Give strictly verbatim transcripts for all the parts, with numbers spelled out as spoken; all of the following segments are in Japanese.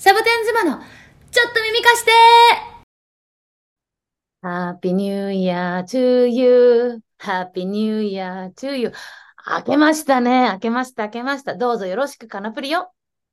サボテン妻のちょっと耳貸して。ハッピーニューイヤー to you。ハッピーニューイヤー to you。明けましたね。明けました、明けました。どうぞよろしく、カナプリよ。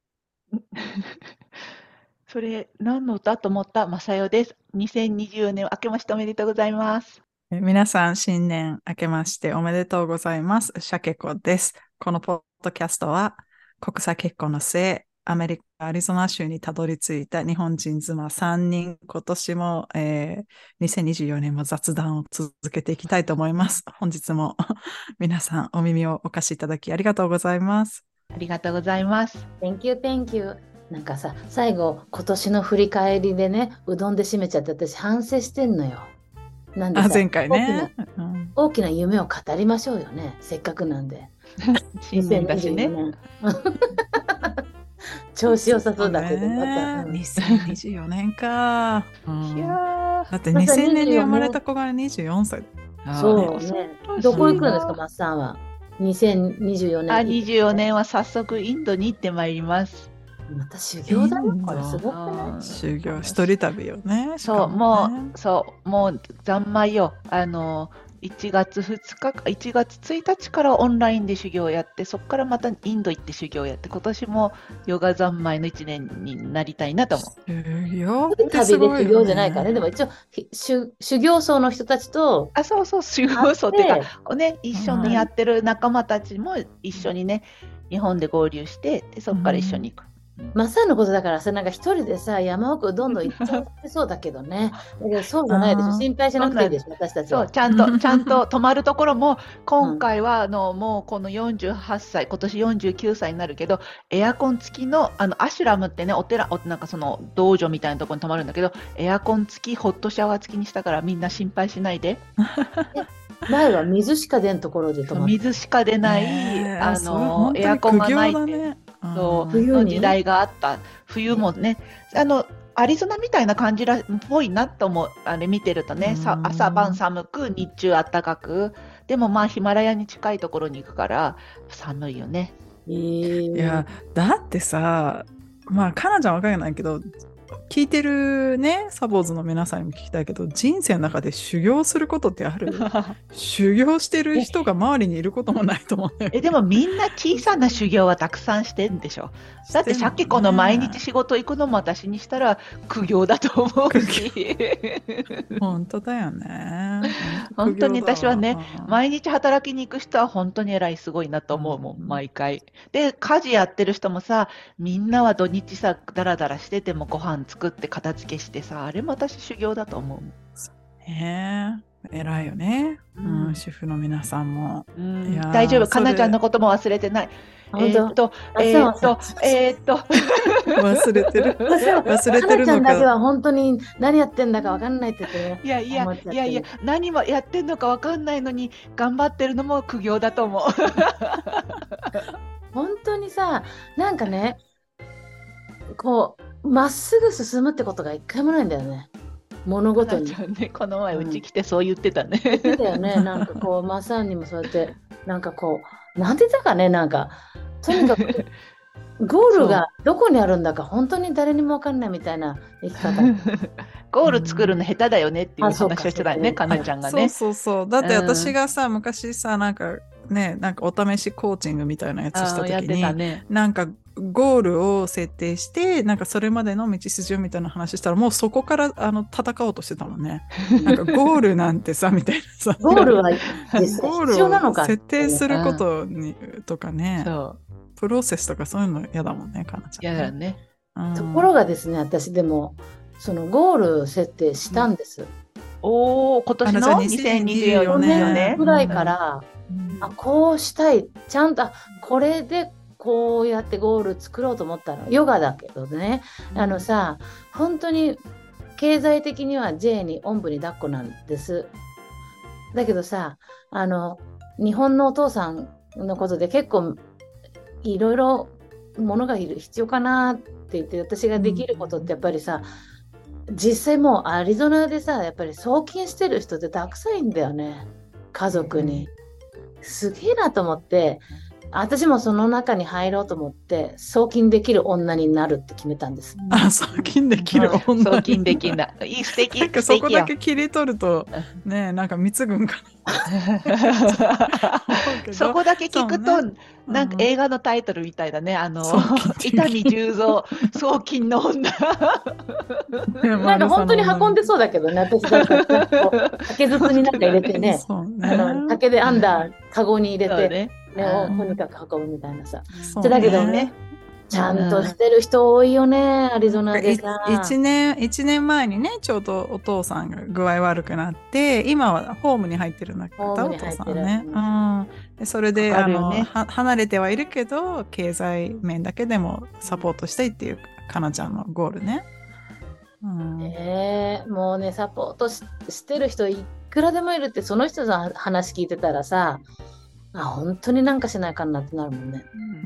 それ何の歌と思ったまさよです。にせんにじゅうよねん明けましておめでとうございます。 え皆さん、新年明けましておめでとうございます。シャケコです。このポッドキャストは、国際結婚の末、アメリカ・アリゾナ州にたどり着いた日本人妻さんにん、今年も、えーにせんにじゅうよねんも雑談を続けていきたいと思います。本日も皆さんお耳をお貸しいただきありがとうございます。 ありがとうございます。 Thank you, thank you。なんかさ、最後、今年の振り返りでね、うどんで締めちゃって、私反省してんのよ。なんであ、 さ、 前回ね。 大きな、 うん大きな夢を語りましょうよね。せっかくなんで。 新年だしね。 にせんにじゅうよねん調子良さそうだけど、また。うんにせんにじゅうよねんか。うんいやだってにせんねんに生まれた子がにじゅうよんさい。 ーそうね。どこ行くんですか、 あマッサンは。にせんにじゅうよねん。 あ、にじゅうよねんは早速インドに行ってまいります。 また修行だよ、 インドこれすごくあない？ ー修行、一人旅よね。しそう、 かねもう、そう、もう三昧よ。あの、いちがつふつかか、いちがつついたちからオンラインで修行をやって、そこからまたインド行って修行をやって、今年もヨガ三昧のいちねんになりたいなと思う。 修行っ旅てすごいよね。 で修行じゃないからね。でも一応、ひ修修行僧の人たちと、 あ、そうそう、修行僧っていう会か、ね、一緒にやってる仲間たちも一緒にね、日本で合流して、でそこから一緒に行く。 マッサンのことだからさ、なんか一人でさ、山奥どんどん行っちゃってそうだけどね。だけどそうじゃないでしょ。 あー心配しなくていいでしょ、私たちはそう、。ちゃんと、ちゃんと泊まるところも、今回は、あの、もうこのよんじゅうはっさい、今年よんじゅうきゅうさいになるけど、エアコン付きの、あの、アシュラムってね、お寺、おなんかその、道場みたいなところに泊まるんだけど、エアコン付き、ホットシャワー付きにしたから、みんな心配しないで。 前は水しか出んところで泊まって。 水しか出ない、 ねえあそれ本の、 当にエアコンがないって。 苦行だね。 そう冬にの時代があった。冬もね、あの、アリゾナみたいな感じらっぽいなと思う。あれ見てるとね、さうん朝晩寒く、日中暖かく。でもまあヒマラヤに近いところに行くから寒いよね。 えーいや、だってさ、まあ、かなちゃんわかんないけど、聞いてるね、サボーズの皆さんにも聞きたいけど、人生の中で修行することってある？修行してる人が周りにいることもないと思うんだよ。 え、でもみんな小さな修行はたくさんしてんでしょ。だってさっきこの毎日仕事行くのも私にしたら苦行だと思うし。 本当だよね。 本当に私はね、 苦行だわ毎日働きに行く人は本当に偉い、すごいなと思うもん、 うん毎回。で、家事やってる人もさ、みんなは土日さ、だらだらしててもご飯作って片付けしてさ、あれも私修行だと思うもん。 ねえ、偉いよね、 うんうん主婦の皆さんも。 うんいやー大丈夫、 それかなちゃんのことも忘れてない。え本当ーっと、 あえーっとそう、 えーっと、 忘れてる。 私は忘れてるのかなちゃんだけか。 は本当に何やってんだかわかんないって言ってね。 いやいや思っちゃってるいやいや、何もやってんのかわかんないのに、頑張ってるのも苦行だと思う。 本当にさ、なんかね、こう、まっすぐ進むってことが一回もないんだよね。物か事に。 なちゃんね、この前うち来てそう言ってたね。 言ってたよね。なんかこう、マッサンにもそうやって、なんかこう、なんて言ったかね、なんか、とにかく、ゴールがどこにあるんだか、本当に誰にもわかんないみたいな生き方。 ゴール作るの下手だよねっていうあそうか話をしてたよね、 そうかかなちゃんがそうね。 そうそう。だって私がさ、昔さ、なんかね、なんかお試しコーチングみたいなやつしたあーやって時に、 たね。 なんかゴールを設定して、なんかそれまでの道筋をみたいな話したら、もうそこからあの戦おうとしてたもんね。なんかゴールなんてさ、みたいなさ。 ゴールは実際ゴー必要なのか。 ルを設定することに、とかね、 そう。 プロセスとかそういうの嫌だもんね、かなちゃん。 やだね。 うんところがですね、私でも、そのゴール設定したんです。 おー、今年のあじゃあにせんにじゅうよ去ねんよ年ね。 ぐらいから、あ、こうしたい。ちゃんと、あこれでこうやってゴール作ろうと思ったの。ヨガだけどね。あのさ、本当に経済的には J におんぶに抱っこなんです。だけどさ、あの、日本のお父さんのことで結構いろいろものがいる必要かなって言って、私ができることってやっぱりさ、実際もうアリゾナでさ、やっぱり送金してる人ってたくさんいるんだよね。家族に。すげえなと思って、 私もその中に入ろうと思って送金できる女になるって決めたんです。 あ、送金できる女。 送金できんだ。いい、素敵。 なんかそこだけ切り取ると、ね、なんか貢ぐんかな。 そこだけ聞くと、 ね、 なんか映画のタイトルみたいだね。あの、伊丹十三、送金の女。 なんか本当に運んでそうだけどね、私だったら、竹筒になんか入れてね、ねあの竹で編んだカゴに入れて、ねね、をとにかく運ぶみたいなさ。ね、だけどね、ちゃんとしてる人多いよね、アリゾナでさ。 1年、一年前にね、ちょうどお父さんが具合悪くなって、今はホームに入ってるんだけど、お父さんね。うん、でそれで、ね、あのは離れてはいるけど、経済面だけでもサポートしたいっていうかなちゃんのゴールね。 うん、えー、もうね、サポート し, してる人いくらでもいるって、その人の話聞いてたらさ、あ、本当になんかしないかなってなるもんね。 うん、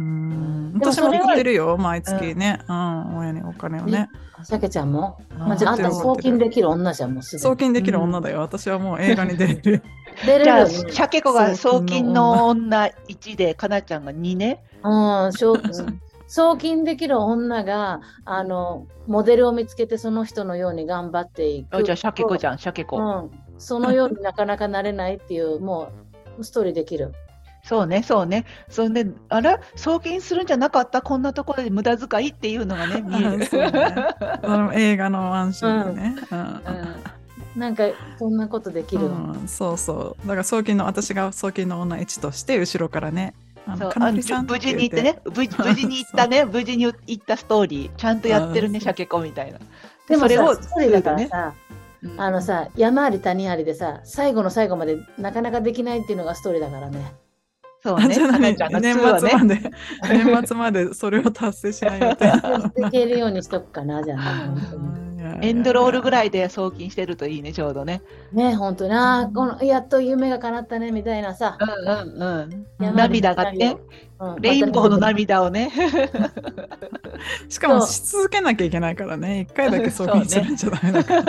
私も送ってるよ、毎月ね、うん、うん、親にお金をね。 シャケちゃんも、まあ、じゃあ、あんた送金できる女じゃん、もうすでに。 送金できる女だよ、うん、私はもう映画に出れる。 出れる。 じゃあ、シャケ子が送金の女いちで、かなちゃんがにね。 うん、送金できる女が、あの、モデルを見つけて、その人のように頑張っていく。 じゃあ、シャケ子じゃん、シャケ子。 うん。そのようになかなかなれないっていう、もう、ストーリーできる。 そうね、そうね。そんで、あら、送金するんじゃなかった、こんなところで無駄遣いっていうのがね、見える。 そうね、あの映画のワンシーンでね。 うんうんうん、なんか、そんなことできる、 うん。そうそう。だから、送金の、私が送金の女いちとして、後ろからね、 そうあ無事に行ってね、無事に行ったね、無事に行ったストーリー、ちゃんとやってるね、シャケ子みたいな。 でもそれをストーリーだからさ、あのさ、山あり谷ありでさ、最後の最後までなかなかできないっていうのがストーリーだからね。 そうね、 年末まで、年末までそれを達成しないみたいな。 できるようにしとくかな、じゃあね。エンドロールぐらいで送金してるといいね、ちょうどね。 ね、本当に、あこのやっと夢が叶ったねみたいなさ。 うんうんうん。涙がね、うん、レインボーの涙をね。 しかもし続けなきゃいけないからね、一回だけ送金するんじゃダメだから。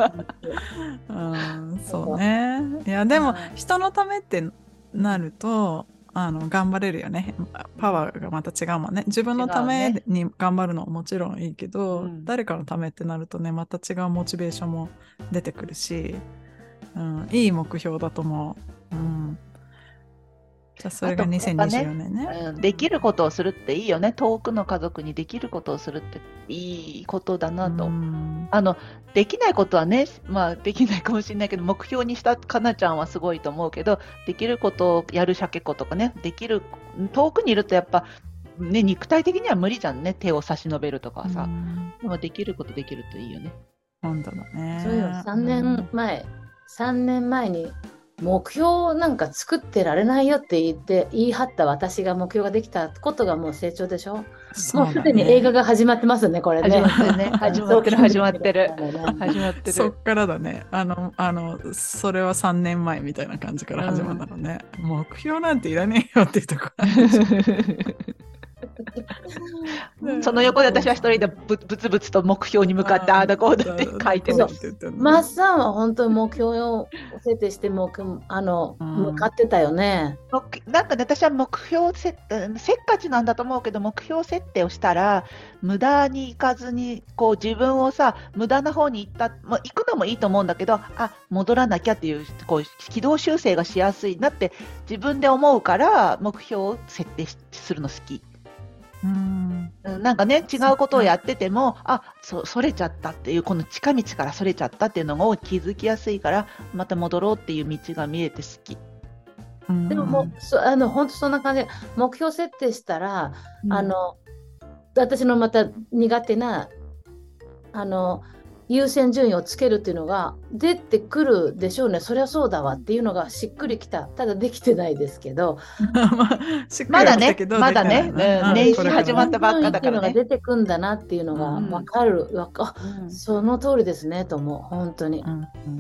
うん、そうね。いや、でも、人のためってなると、あの頑張れるよね。パワーがまた違うもんね。自分のために頑張るのはもちろんいいけど、ね、誰かのためってなるとね、また違うモチベーションも出てくるし、うん、いい目標だと思う。うん、じゃあそれがにせんにじゅうよねんね、 うん。できることをするっていいよね。遠くの家族にできることをするっていいことだなと。うん、あのできないことはね、まあできないかもしれないけど、目標にしたかなちゃんはすごいと思うけど、できることをやるシャケ子とかね、できる、遠くにいるとやっぱ、ね、肉体的には無理じゃんね、手を差し伸べるとかさ。でもできることできるといいよね。 本当だね。 そうよ、さんねんまえ、さんねんまえに目標なんか作ってられないよって言って言い張った私が目標ができたことがもう成長でしょ。もうすでに映画が始まってますね、これね。 始まってる、始まってる。始まってる。 そっからだね。あの、あの、それはさんねんまえみたいな感じから始まったのね。うん、目標なんていらねえよっていうところ。 その横で私は一人でぶぶつぶつと目標に向かってああだこうだって書いてる。 マッサンは本当に目標を設定してもあの、うん、向かってたよね。 なんか、ね、私は目標設定せっかちなんだと思うけど、目標設定をしたら無駄に行かずにこう自分をさ無駄な方に行った、まあ、行くのもいいと思うんだけど、あ戻らなきゃっていうこう軌道修正がしやすいなって自分で思うから目標を設定するの好き。うん、なんかね違うことをやっててもあ そ, それちゃったっていうこの近道からそれちゃったっていうのを気づきやすいからまた戻ろうっていう道が見えて好き。 うん、でももうそあの本当そんな感じで目標設定したら、うん、あの私のまた苦手なあの優先順位をつけるっていうのが出てくるでしょうね。そりゃそうだわっていうのがしっくりきた。ただできてないですけどまだねまだね、うん、年始始まったばっかだからね。 出てくんだなっていうのが分かる、うん、あ、うん、その通りですねと思う本当に、うんうん、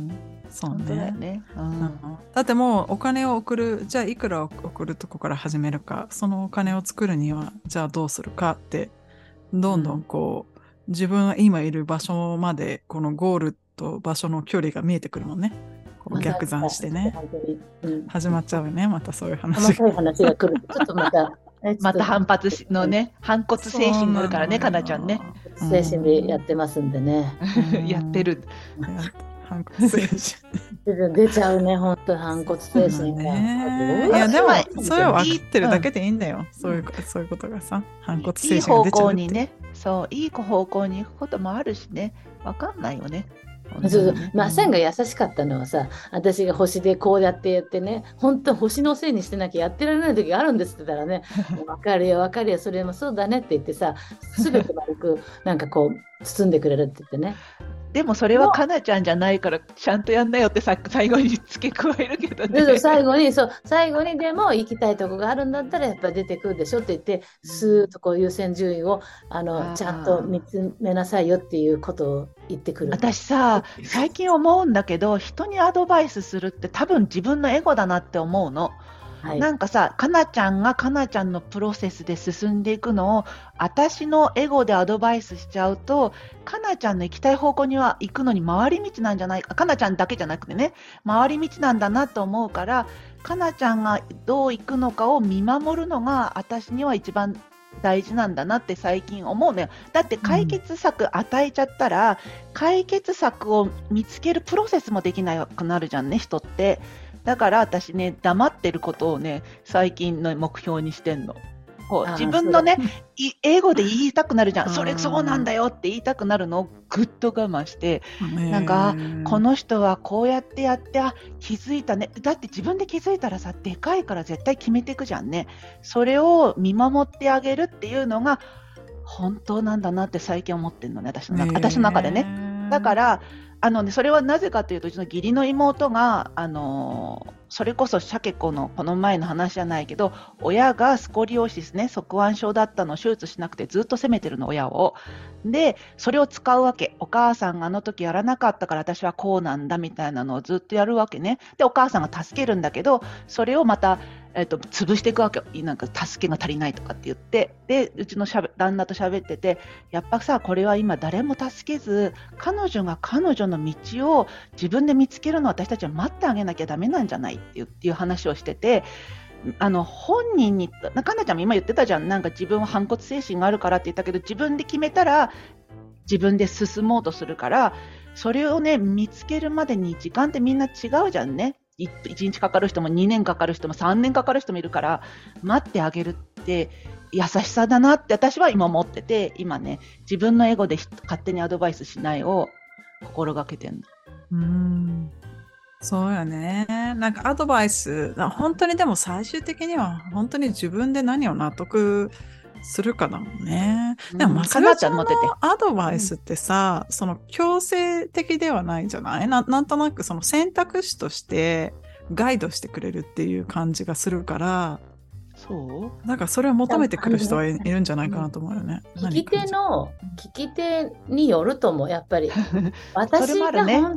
そうね、ね、うんうん、だってもうお金を送るじゃあいくら送るとこから始めるかそのお金を作るにはじゃあどうするかってどんどんこう、うん自分は今いる場所までこのゴールと場所の距離が見えてくるもんね。 こう逆算してね、 本当に、うん、 始まっちゃうよね、またそういう話細かい話が来る。ちょっとまた、 また反発しのね、反骨精神があるからね、かなちゃんね。 精神でやってますんでね。 やってる。 反骨精神。 出ちゃうね、本当反骨精神が。 ね、いやでもそれを分かってるだけでいいんだよ。うん、そういうそういうことがさ、反骨精神が出ちゃうって。いい方向にね、そういい方向に行くこともあるしね、分かんないよね。 そうそう、まあ、さんが優しかったのはさ、私が星でこうやってやってね、本当星のせいにしてなきゃやってられない時があるんですって言ったらね、分かるよ分かるよ、それもそうだねって言ってさ、すべて丸くなんかこう包んでくれるって言ってね。 でもそれはかなちゃんじゃないからちゃんとやんなよってさ最後に付け加えるけどね。 そうそう、最後にそう最後にでも行きたいとこがあるんだったらやっぱり出てくるでしょって言って、スーッとこう優先順位をあのちゃんと見つめなさいよっていうことを言ってくる。 私さ最近思うんだけど、人にアドバイスするって多分自分のエゴだなって思うの。はい、なんかさ、かなちゃんがかなちゃんのプロセスで進んでいくのを私のエゴでアドバイスしちゃうと、かなちゃんの行きたい方向には行くのに回り道なんじゃないか、かなちゃんだけじゃなくてね、回り道なんだなと思うから、かなちゃんがどう行くのかを見守るのが私には一番大事なんだなって最近思うのよ。だって解決策与えちゃったら、うん、解決策を見つけるプロセスもできなくなるじゃんね、人って。だから私ね、黙ってることをね、最近の目標にしてんの。こう自分のね、英語で言いたくなるじゃん。それそうなんだよって言いたくなるのをぐっと我慢して、なんかこの人はこうやってやって、あ、気づいたね。だって自分で気づいたらさ、でかいから絶対決めていくじゃんね。それを見守ってあげるっていうのが本当なんだなって最近思ってるのね、私の中、私の中でね。だからあのね、それはなぜかというと、うちの義理の妹が、あのー、それこそシャケ子のこの前の話じゃないけど、親がスコリオシスね、側腕症だったのを手術しなくてずっと責めてるの、親を。で、それを使うわけ。お母さんがあの時やらなかったから私はこうなんだみたいなのをずっとやるわけね。で、お母さんが助けるんだけど、それをまた、えっと、潰していくわけよ。なんか助けが足りないとかって言って。で、うちのしゃべ旦那と喋ってて、やっぱさ、これは今誰も助けず、彼女が彼女の道を自分で見つけるのを私たちは待ってあげなきゃダメなんじゃないっていう、っていう話をしてて、あの本人に、かなちゃんも今言ってたじゃん、なんか自分は反骨精神があるからって言ったけど、自分で決めたら自分で進もうとするから、それをね見つけるまでに時間ってみんな違うじゃんね。いちにちかかる人もにねんかかる人もさんねんかかる人もいるから、待ってあげるって優しさだなって私は今思ってて、今ね自分のエゴで勝手にアドバイスしないを心がけてんの。 うーん、そうよね。なんかアドバイス、本当にでも最終的には本当に自分で何を納得するかだもんね。うん、でもまさかちゃんのアドバイスってさ、うん、その強制的ではないんじゃない？ な, なんとなくその選択肢としてガイドしてくれるっていう感じがするから、そうなんかそれを求めてくる人はいるんじゃないかなと思うよね。 聞き手の聞き手によると思う、やっぱり。私が、ね、うん、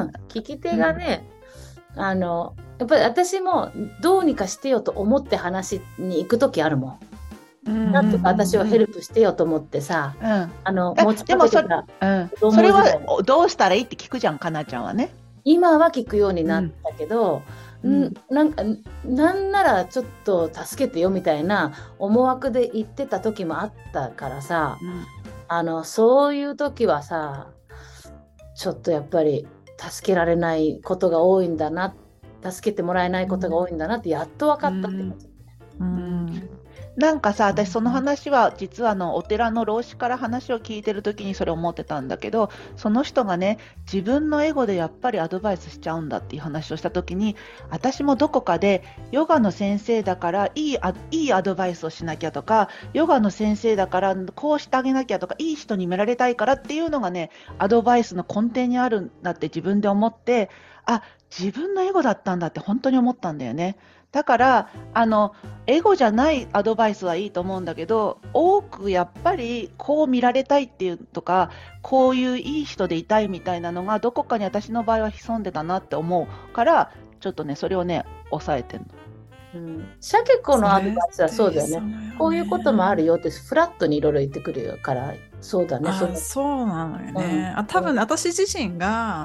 聞き手がね、うん、あのやっぱり私もどうにかしてよと思って話に行くときあるもん。なんとか私をヘルプしてよと思ってさ、うん、あの持ちかけてた、 うん、それはどうしたらいいって聞くじゃん、かなちゃんはね。 今は聞くようになったけど、うん、んなんかなんならちょっと助けてよみたいな思惑で言ってた時もあったからさ、うん、あのそういう時はさ、ちょっとやっぱり助けられないことが多いんだな、助けてもらえないことが多いんだなってやっと分かったって感じ。 うんうんなんかさ、私その話は実はあのお寺の老子から話を聞いてる時にそれ思ってたんだけど、その人がね自分のエゴでやっぱりアドバイスしちゃうんだっていう話をした時に、私もどこかでヨガの先生だからいい、いいアドバイスをしなきゃとか、ヨガの先生だからこうしてあげなきゃとか、いい人に見られたいからっていうのがねアドバイスの根底にあるんだって自分で思って、あ、自分のエゴだったんだって本当に思ったんだよね。だからあのエゴじゃないアドバイスはいいと思うんだけど、多くやっぱりこう見られたいっていうとか、こういういい人でいたいみたいなのがどこかに私の場合は潜んでたなって思うから、ちょっとねそれをね抑えてんの。 うん、シャケ子のアドバイスはそうだよね。ねこういうこともあるよってフラットにいろいろ言ってくるから、そうだね。 あ、 そ, そうなのよね。うん、あ多分私自身が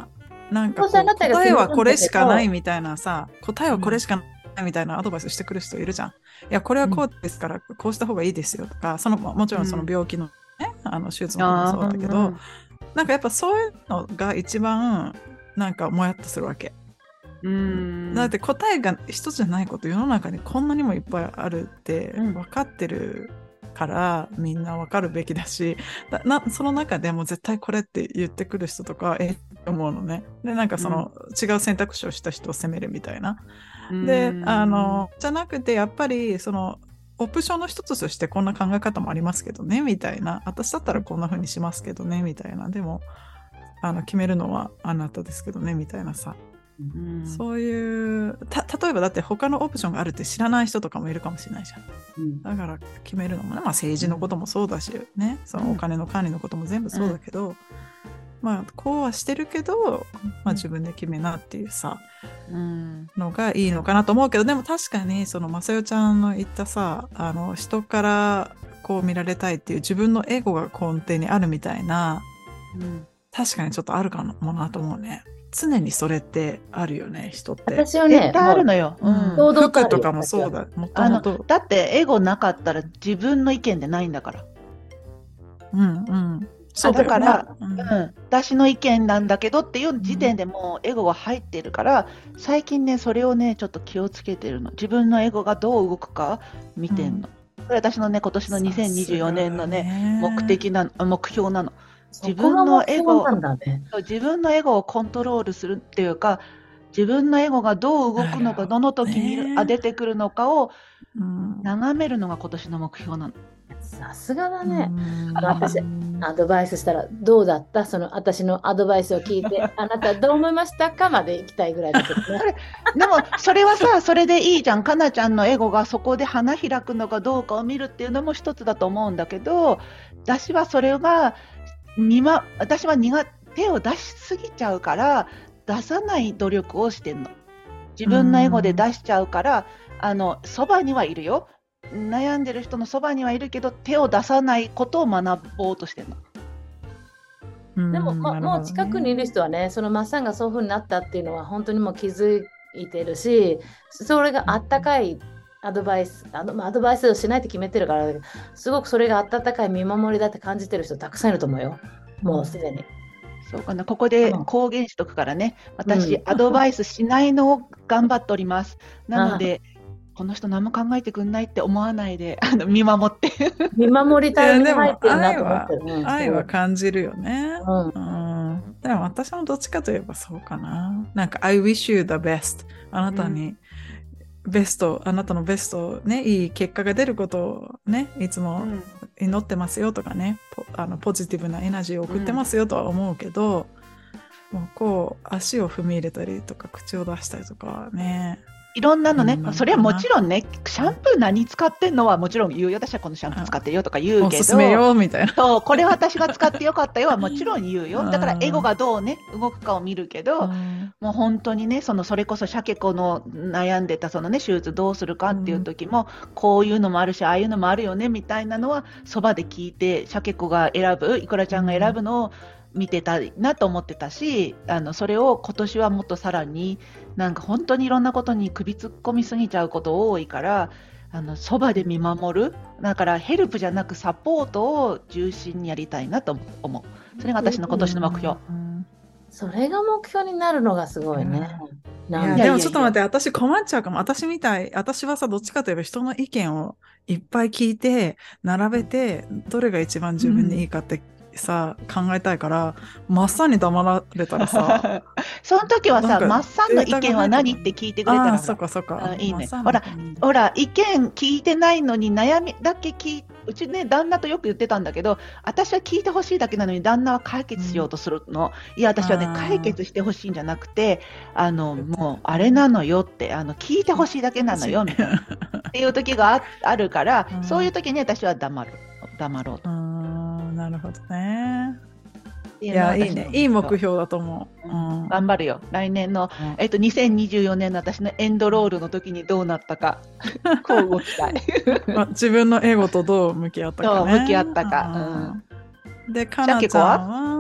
なんかこうそうそうあなたが答えは決めるんだけどこれしかないみたいなさ、答えはこれしかないみたいなアドバイスしてくる人いるじゃん。いや、これはこうですから、こうした方がいいですよとか、そのもちろんその病気のね、あの手術のこともそうだけど、 あーうんなんかやっぱそういうのが一番なんかもやっとするわけ。 うんだって答えが一つじゃないこと世の中にこんなにもいっぱいあるってうん分かってるからみんな分かるべきだし、だなその中でも絶対これって言ってくる人とかえって思うのね。でなんかその、違う選択肢をした人を責めるみたいな。であのじゃなくてやっぱりそのオプションの一つとしてこんな考え方もありますけどねみたいな、私だったらこんな風にしますけどねみたいな、でもあの決めるのはあなたですけどねみたいなさ、 うんそういうた例えばだって他のオプションがあるって知らない人とかもいるかもしれないじゃん。 うんだから決めるのもね、まあ、政治のこともそうだし、ね、そのお金の管理のことも全部そうだけど、まあこうはしてるけど、まあ、自分で決めなっていうさ、 うんのがいいのかなと思うけど、でも確かにそのまさよちゃんの言ったさ、あの人からこう見られたいっていう自分のエゴが根底にあるみたいな、 うん確かにちょっとあるかもなと思うね。常にそれってあるよね、人って。 私はね、 絶対あるのよ。 ううんん堂々とあるよ服とかもそうだ。もとあのもと。 だってエゴなかったら自分の意見でないんだから。 うんうん。そうだから、 うんうん、私の意見なんだけどっていう時点でもうエゴが入ってるから、最近ねそれをねちょっと気をつけてるの。自分のエゴがどう動くか見てんの。これ私のね今年のにせんにじゅうよねんのね目的な目標なの。自分のエゴそこが目標なんだね。 自分のエゴをコントロールするっていうか、自分のエゴがどう動くのか、どの時見る、 ねあ出てくるのかをうん眺めるのが今年の目標なの。 さすがだね。 うんあの私アドバイスしたらどうだったその私のアドバイスを聞いてあなたどう思いましたかまで行きたいぐらいだけどね。 でもそれはさ、それでいいじゃん。かなちゃんのエゴがそこで花開くのかどうかを見るっていうのも一つだと思うんだけど、私はそれが見、ま、私は苦手を出しすぎちゃうから出さない努力をしてんの。自分のエゴで出しちゃうからあのそばにはいるよ。悩んでる人のそばにはいるけど手を出さないことを学ぼうとしてるの。 うんでも、ま、 なるほどねもう近くにいる人はねそのマッサンがそういう風になったっていうのは本当にもう気づいてるし、それがあったかいアドバイスあの、まあアドバイスをしないって決めてるからすごくそれがあったかい見守りだって感じてる人たくさんいると思うよ、もうすでに。 そうかな、ここでうん公言しとくからね。私、 うんアドバイスしないのを頑張っております。なので、この人何も考えてくんないって思わないで、あの見守って。 見守りいたいにやでも入ってるな愛はと思ってる。うん愛は感じるよね。 うんうん、でも私もどっちかといえばそうかな。なんか I wish you the best。あなたにベスト、あなたのベストね、いい結果が出ることをね、いつもうん祈ってますよとかね、ポあのポジティブなエナジーを送ってますよとは思うけど、もうこう足を踏み入れたりとか口を出したりとかはね、 いろんなのね、 うんそれはもちろんね、シャンプー何使ってんのはもちろん言うよ。私はこのシャンプー使ってるよとか言うけど、 おすすめよみたいな。 そう、これ私が使ってよかったよはもちろん言うよ。 うんだからエゴがどうね、動くかを見るけど、 うんもう本当にね、そのそれこそシャケ子の悩んでたそのね、手術どうするかっていう時も、こういうのもあるし、ああいうのもあるよねみたいなのは、そばで聞いて、シャケ子が選ぶ、いくらちゃんが選ぶのを見てたなと思ってたし、あのそれを今年はもっとさらに、なんか本当にいろんなことに首突っ込みすぎちゃうこと多いから、あのそばで見守る、だからヘルプじゃなくサポートを重心にやりたいなと思う。それが私の今年の目標。 うんそれが目標になるのがすごいね。 いなんでいややでもちょっと待って、私困っちゃうかも。私みたい、私はさ、どっちかといえば人の意見をいっぱい聞いて、並べて、どれが一番自分にいいかってさ、考えたいから、マッサンに黙られたらさ、 その時はさ、 なんかマッサンの意見は何って聞いてくれたらああ、そっかそっか。 あいいねマッサンほらうんほら、意見聞いてないのに悩みだけ聞いうちね、旦那とよく言ってたんだけど、私は聞いてほしいだけなのに旦那は解決しようとするの。いや、私はね、 あー解決してほしいんじゃなくて、あの、もう、あれなのよって、あの、聞いてほしいだけなのよ、みたいな。っていう時があ、あるからう、んそういう時に私は黙る。黙ろうと。 うーん、なるほどね。 いいや、いいね。いい目標だと思う。うん頑張るよ。来年の、 うんえっと、にせんにじゅうよねんの私のエンドロールの時にどうなったか、こう動きたい。 まあ自分のエゴとどう向き合ったかね。 どう向き合ったかうんで、かなちゃんは、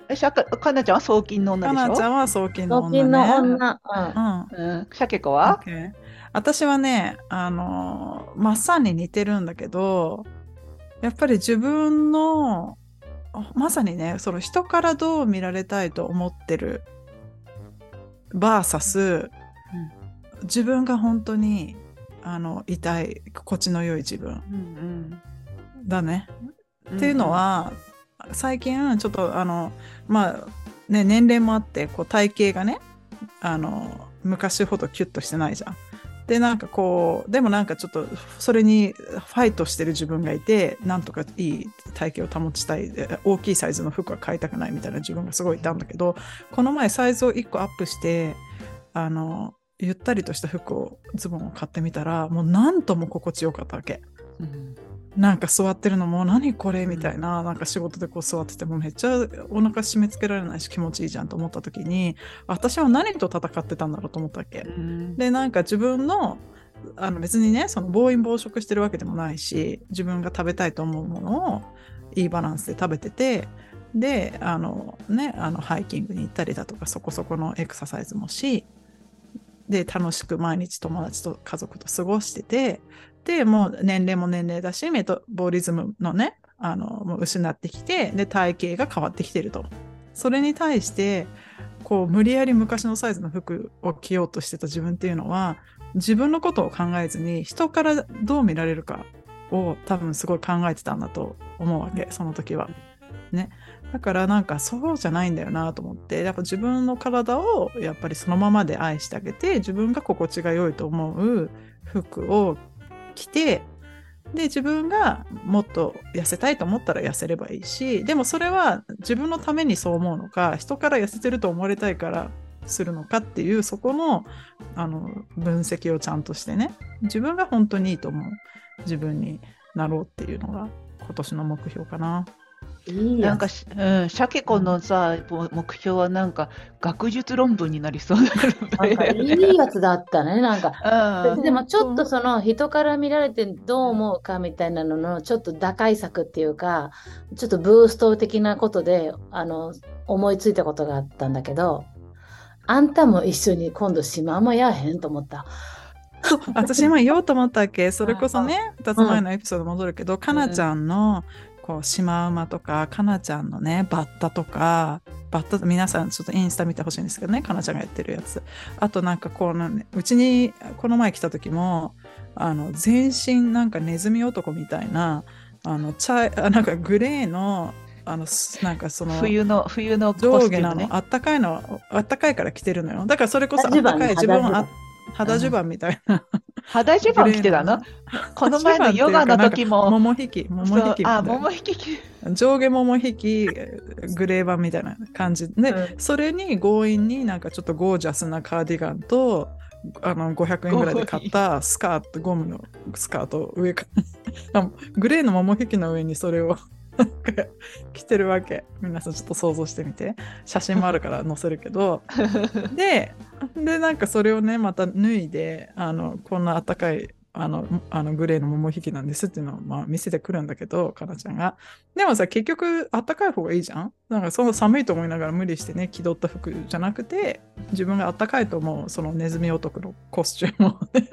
え、しゃか、かなちゃんは送金の女かでしょ？ なちゃんは送金の送金の女ね。 女。うん。 うん。 うん。しゃけこは？ OK。私はね、あの、マッサンに似てるんだけど、やっぱり自分の、まさにね、その人からどう見られたいと思ってる、バーサス、自分が本当に、あの、いたい、心地の良い自分うんだね。 うん。 っていうのは、最近、ちょっと、あの、まあ、ね、年齢もあって、こう、体型がね、あの、昔ほどキュッとしてないじゃん。で、なんかこう、でもなんかちょっと、それにファイトしてる自分がいて、なんとかいい体型を保ちたい、大きいサイズの服は買いたくないみたいな自分がすごいいたんだけど、この前サイズをいっこアップして、あの、ゆったりとした服を、ズボンを買ってみたら、もうなんとも心地よかったわけ。 うんなんか座ってるのも何これみたいな、なんか仕事でこう座っててもめっちゃお腹締め付けられないし気持ちいいじゃんと思った時に、私は何と戦ってたんだろうと思ったわけ。 うん。 で、なんか自分の、あの別にね、その暴飲暴食してるわけでもないし、自分が食べたいと思うものをいいバランスで食べてて、で、あのね、あのハイキングに行ったりだとか、そこそこのエクササイズもし、で、楽しく毎日友達と家族と過ごしてて、で、もう年齢も年齢だし、メタボリズムのね、あの、もう失ってきて、で、体型が変わってきてると。それに対して、こう、無理やり昔のサイズの服を着ようとしてた自分っていうのは、自分のことを考えずに、人からどう見られるかを多分すごい考えてたんだと思うわけ、その時は。ね。だからなんかそうじゃないんだよなと思って、やっぱ自分の体をやっぱりそのままで愛してあげて、自分が心地が良いと思う服を着て、で自分がもっと痩せたいと思ったら痩せればいいし、でもそれは自分のためにそう思うのか、人から痩せてると思われたいからするのかっていう、そこのあの分析をちゃんとしてね、自分が本当にいいと思う自分になろうっていうのが今年の目標かな。 いいやつ。 なんかし、うん、シャケ子のさ、も目標はなんか学術論文になりそうだなんかいいやつだったね。なんか、 うん。 でもちょっとその人から見られてどう思うかみたいなののちょっと打開策っていうか、ちょっとブースト的なことであの思いついたことがあったんだけど、あんたも一緒に今度シマウマやへんと思った。 私今言おうと思ったっけ、それこそね、 うふたつまえのエピソード戻るけど、かなちゃんのこうシマウマとか、かなちゃんのねバッタとか、バッタ皆さんちょっとインスタ見てほしいんですけどね、かなちゃんがやってるやつ。あとなんかこう、ね、うちにこの前来た時も、あの全身なんかネズミ男みたいな、あの茶あなんかグレーのあのなんかその冬の冬のコ上スチュームね。 下なの、あったかいの、あったかいから着てるのよ。だからそれこそあ肌襦袢ったかい自分はあ肌襦袢肌襦袢みたいな。 肌襦袢着てたの？この前のヨガの時も。 もも引き、もも引きみたいな。 あ、もも引き。 上下もも引き、グレー版みたいな感じで、 うん、 それに強引になんかちょっとゴージャスなカーディガンと、あのごひゃくえんぐらいで買ったスカート、ゴムのスカートを上からグレーのもも引きの上にそれを着てるわけ。皆さんちょっと想像してみて。写真もあるから載せるけどででなんかそれをねまた脱いで、あのこんなあったかいあのあのグレーのもも引きなんですっていうのを、まあ、見せてくるんだけど、かなちゃんが。でもさ、結局あったかい方がいいじゃん。なんかその寒いと思いながら無理してね気取った服じゃなくて、自分があったかいと思うそのネズミ男のコスチュームをね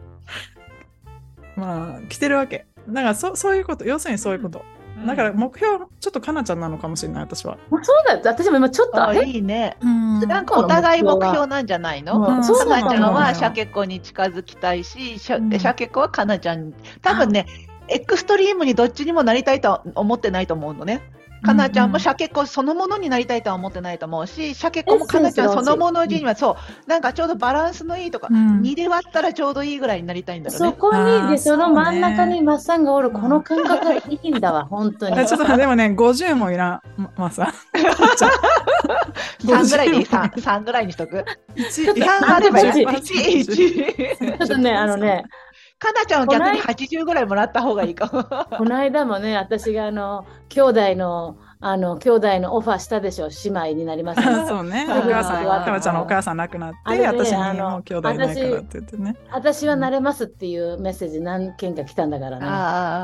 まあ着てるわけ。だから そ, そういうこと、要するにそういうこと、うん、だから目標ちょっとかなちゃんなのかもしれない、私は。 そうだよ、私も今ちょっとあれいいね、 うん、 なんかお互い目標なんじゃないの？ うん、 かなちゃんはシャケ子に近づきたいし、シャ、うん、シャケ子はかなちゃん、多分ね、エクストリームにどっちにもなりたいとは思ってないと思うのね。かなちゃんもシャケ子そのものになりたいとは思ってないと思うし、シャケ子もかなちゃんそのものには、そう、なんかちょうどバランスのいいとか、うん、にで割ったらちょうどいいぐらいになりたいんだろうね。 そこにで、その真ん中にマッサンがおる、この感覚がいいんだわ、本当に。 ちょっとでもね、ごじゅうもいらん、マッサン。 さんぐらいでいい、さん、さんぐらいにしとく。 いち、 さんあればいい。いち、いち。 ちょっとね、あのね、 かなちゃんは逆にはちじゅうぐらいもらった方がいいかも。 この間もね、私があの兄弟のあの兄弟のオファーしたでしょ、姉妹になりますね。 そうね、お母さん、かなちゃんのお母さん亡くなって、ね、私にもう兄弟いないからって言ってね。 私はなれますっていうメッセージ何件か来たんだからね。 あ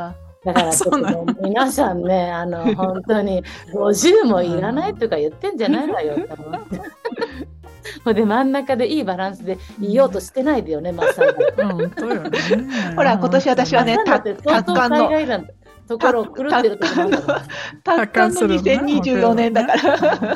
だからちょっと、ね、皆さんね、あの本当にごじゅうもいらないとか言ってんじゃないわよと思って。ほんで真ん中でいいバランスでいようとしてないでよね、マッサン。 本当よね。 ほら、今年私はね、た達観の海外なんところを狂ってるところだから。 達観のにせんにじゅうよねんだから。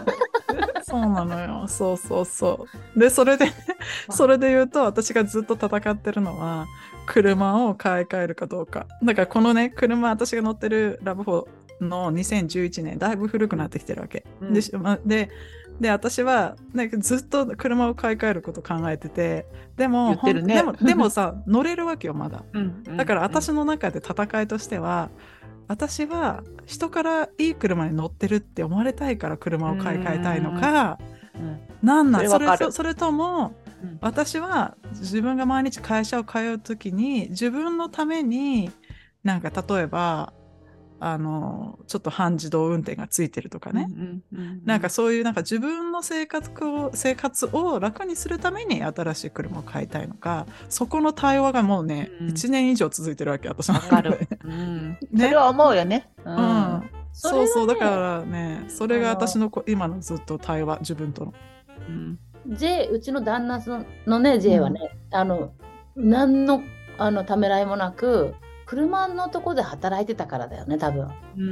そうなのよ。そうそうそう。で、それで、それで言うと、私がずっと戦ってるのは、車を買い替えるかどうか。だからこのね、車、私が乗ってるラブフォーのにせんじゅういちねん、だいぶ古くなってきてるわけ。うん、で、で、で、私は、ね、ずっと車を買い替えることを考えてて、でも、 ね、 でも、でもさ、乗れるわけよ、まだ。うんうん、だから私の中で戦いとしては、私は人からいい車に乗ってるって思われたいから車を買い替えたいのか、うん、なんなんそれ、それとも、うん、私は自分が毎日会社を通うときに自分のためになんか例えばあのちょっと半自動運転がついてるとかね、うんうんうんうん、なんかそういうなんか自分の生活を生活を楽にするために新しい車を買いたいのか、そこの対話がもうね、うん、いちねん以上続いてるわけ、私の中で。わかる、 うん、ね、それは思うよね、うんうん、 そうそう、だからね、それが私の今のずっと対話、自分との、 うん、J、うちの旦那のね J はね、うん、あの何のあのためらいもなく車のとこで働いてたからだよね、多分、うん、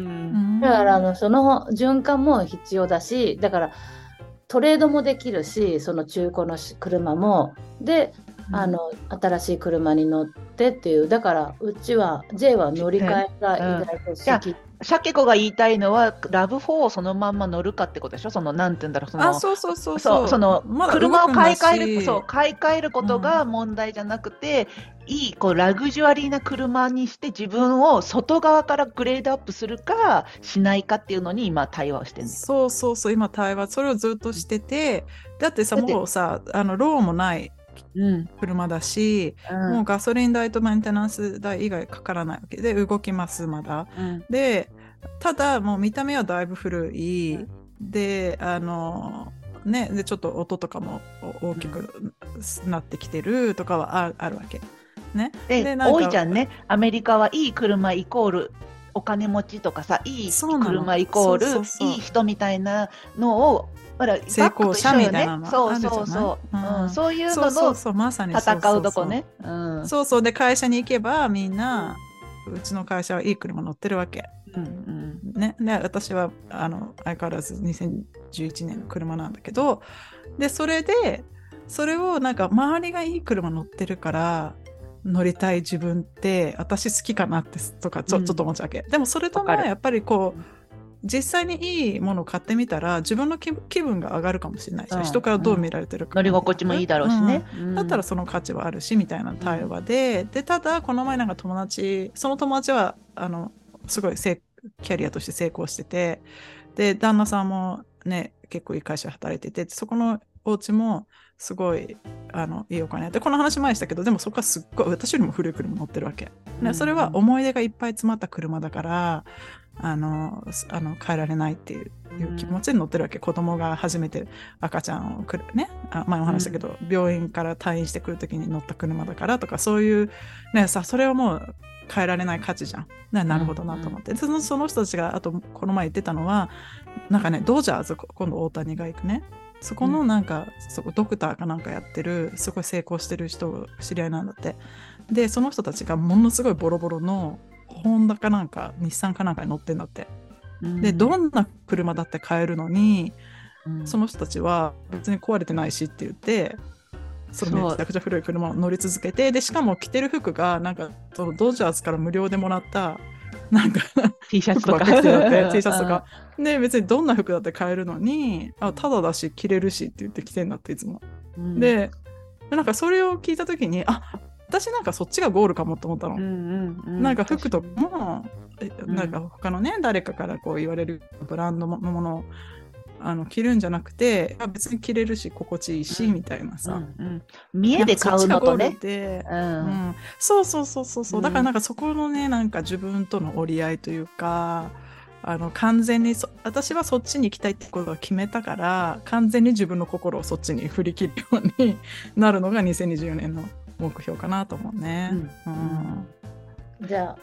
だからあのその循環も必要だし、だからトレードもできるし、その中古の車もで、うん、あの新しい車に乗ってっていう、だからうちは J は乗り換えが意外と好き、うん、 シャケ子が言いたいのはラブフォーをそのまんま乗るかってことでしょ。そのなんて言うんだろう、そのあそうそうそうそう、その、ま、車を買い替える、そう買い替えることが問題じゃなくて、うん、いいこうラグジュアリーな車にして自分を外側からグレードアップするかしないかっていうのに今対話をしてるんです。 そうそうそう、今対話それをずっとしてて、だってさ、もうさあのローンもない車だし、うん、もうガソリン代とメンテナンス代以外かからないわけで動きますまだ、うん、でただもう見た目はだいぶ古い、うん、であのねでちょっと音とかも大きくなってきてるとかは あ, あるわけね。 でで多いじゃんね、アメリカはいい車イコールお金持ちとかさ、いい車イコールそうそうそういい人みたいなのを成功者みたいなのそうそうそう、うんうん、そういうのの戦うとこね。 そうそうで会社に行けばみんな、うちの会社はいい車乗ってるわけ、うんうんね、で私はあの相変わらずにせんじゅういちねんの車なんだけど、でそれでそれをなんか周りがいい車乗ってるから乗りたい自分って私好きかなってとかちょ、うん、ちょっと思っちゃうわけ。でもそれともやっぱりこう実際にいいものを買ってみたら自分の気分が上がるかもしれないし、うん、人からどう見られてるか、 うん、乗り心地もいいだろうしね、 うん、だったらその価値はあるしみたいな対話で、うん、でただこの前なんか友達その友達はあのすごいキャリアとして成功してて、で旦那さんもね結構いい会社で働いてて、そこのお家もすごいあのいいお金で、この話前でしたけど、でもそこはすっごい私よりも古い車乗ってるわけ、ね、それは思い出がいっぱい詰まった車だからあのあの変えられないっていう気持ちで乗ってるわけ、うん、子供が初めて赤ちゃんをくるね、あ前も話したけど、うん、病院から退院してくるときに乗った車だからとか、そういうねさ、それはもう変えられない価値じゃん、ね、なるほどなと思って、うん、その、その人たちがあとこの前言ってたのはなんかね、ドジャーズ今度大谷が行くね、そこのなんか、うん、そこドクターかなんかやってるすごい成功してる人知り合いなんだって。でその人たちがものすごいボロボロのホンダかなんか日産かなんかに乗ってんだって、うん、でどんな車だって買えるのに、うん、その人たちは別に壊れてないしって言ってそのめちゃくちゃ古い車を乗り続けて、でしかも着てる服がなんかそのドジャースから無料でもらったなんか T シャツとか T シャツとかで別にどんな服だって買えるのに、あただだし着れるしって言って着てんだっていつも、うん、でなんかそれを聞いた時にあ私なんかそっちがゴールかもと思ったの、うんうんうん、なんか服とかも、うん、なんか他のね誰かからこう言われるブランドのものをあの着るんじゃなくて別に着れるし心地いいし、うん、みたいなさ、うんうん、 見栄で買うのとね、 うんうん、そうそうそうそうそう、だからなんかそこのねなんか自分との折り合いというか、あの完全に私はそっちに行きたいってことを決めたから完全に自分の心をそっちに振り切るようになるのがにせんにじゅうよねんの目標かなと思うね、うんうん、じゃあ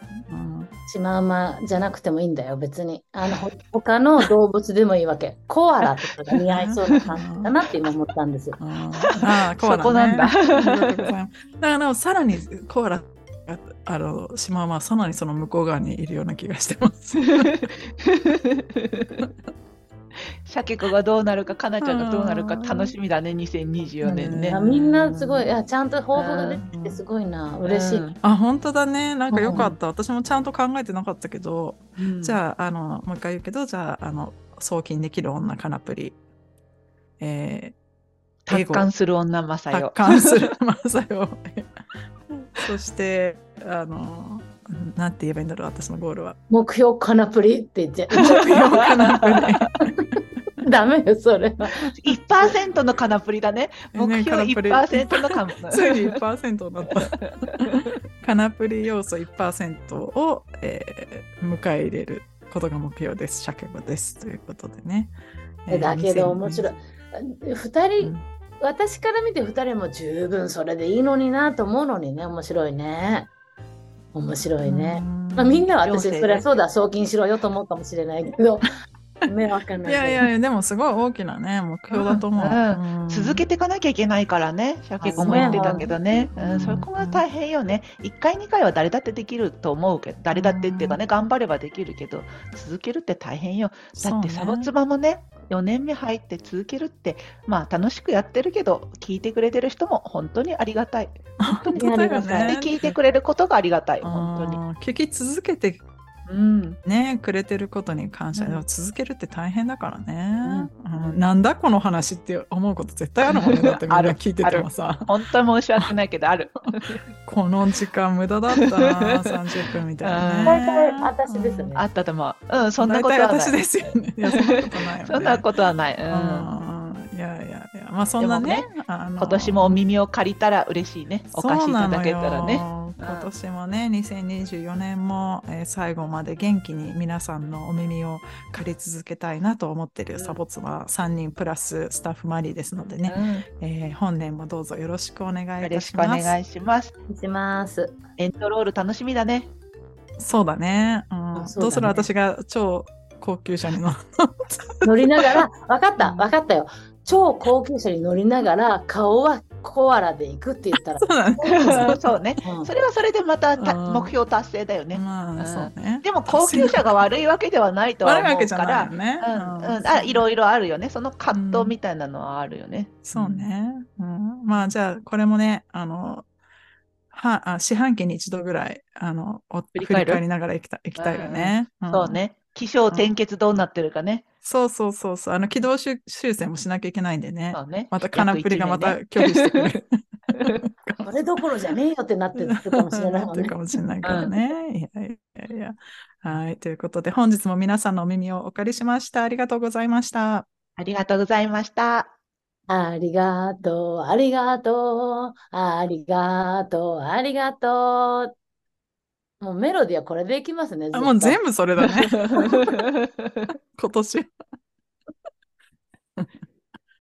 うんシマウマじゃなくてもいいんだよ、別に。あの、ほ他の動物でもいいわけ。コアラとかが似合いそうな感じかなって今思ったんですよ。 うんああ、コアラね。 そこなんだありがとうございます。だからさらにコアラがあのシマウマはさらにその向こう側にいるような気がしてます。 シャケ子がどうなるか、かなちゃんがどうなるか楽しみだね、にせんにじゅうよねんね。 あみんなすごい、いやちゃんと抱負が出てきてすごいな、嬉しい。 うんあ、本当だね。なんかよかった。私もちゃんと考えてなかったけど、 うんじゃあ、あの、もう一回言うけど、じゃあ、あの、送金できる女カナプリ、えー、英達語、 観する女マサ達よ。 観するマサよ。そして、あの、なんて言えばいいんだろう、私のゴールは。 目標カナプリって言っちゃ目標カナプリ。 う。ダメよ、それは。 いちパーセントのカナプリだね。目標いちパーセントのカナプリ。 ついに いちパーセントになった。カナプリ要素 いちパーセント を、えー迎え入れることが目標です。シャケ子です。ということでね。えーだけど面白い。二人、 うん私から見て二人も十分それでいいのになと思うのにね、面白いね。面白いね。まあ、みんなは私、 両性ねそりゃそうだ、送金しろよと思うかもしれないけど、ね、わかんないいけど。 やいやいや、でもすごい大きなね、目標だと思う。 うんうん続けていかなきゃいけないからね。シャケ子も言ってたけどね。 うんうん、そこが大変よね。いっかいにかいは誰だってできると思うけど、誰だってっていうかね、頑張ればできるけど、続けるって大変よ。だってサボツバもね、よねんめ入って続けるって、まあ楽しくやってるけど、聞いてくれてる人も本当にありがたい。本当に本当だよありがたねで。聞いてくれることがありがたい。本当に。 あー聞き続けてうん。 ね、くれてることに感謝、 うんでも続けるって大変だからね、 うんうんなんだこの話って思うこと絶対あるもんね。だってみんなある聞いててもさ、 本当に申し訳ないけど、ある。 この時間無駄だったな、さんじゅっぷんみたいなね。 大体私ですねあったと思う。うん、そんな大ことはない。 体私ですよね。いや、そんなことないよね。 そんなことはない。うん。 うんいやいやいや、まあそんなね、あの今年もお耳を借りたら嬉しいね。お貸しいただけたらね。 そうなのよ今年もね、にせんにじゅうよねんも、えー最後まで元気に皆さんのお耳を借り続けたいなと思ってるサボツはさんにんプラススタッフマリーですのでね、 うんえー本年もどうぞよろしくお願いいよろしくたします。 お願いします。 します。 エンドロール楽しみだね。 そうだね。うんあそうだねどうする私が超高級車に乗る乗りながら、わかったう、んわかったよ。超高級車に乗りながら、顔はコアラで行くって言ったらそ。うだね。 そうね。 うんそれはそれでまたたうん目標達成だよね。 まあ、 うんそうね。 でも高級車が悪いわけではないとは悪いわ思うけじゃないからよ。ね。 うんうん、あいろいろあるよね。その葛藤うんみたいなのはあるよね。 そうね。うん、まあ、じゃあ、これもね、あの、は、あ四半期に一度ぐらい、あの、お振り振り返る返りながら行きた行きたいよね。んそう。ね。起承転結どうなってるかね。 そうそうそうそう。あの、軌道修修正もしなきゃいけないんでね。 そうね。 またカナプリがまた約拒否してくる。 これどころじゃねえよってなってるかもしれないもんねなってるか。もしれないからね。いやいやいや。はい。ということで、本日も皆さんのお耳をお借りしました。ありがとうございました。 ありがとうございました。 ありがとう、ありがとう、ありがとう、ありがとう。もうメロディーはこれでいきますね。 あもう全部。 部それだね。今年。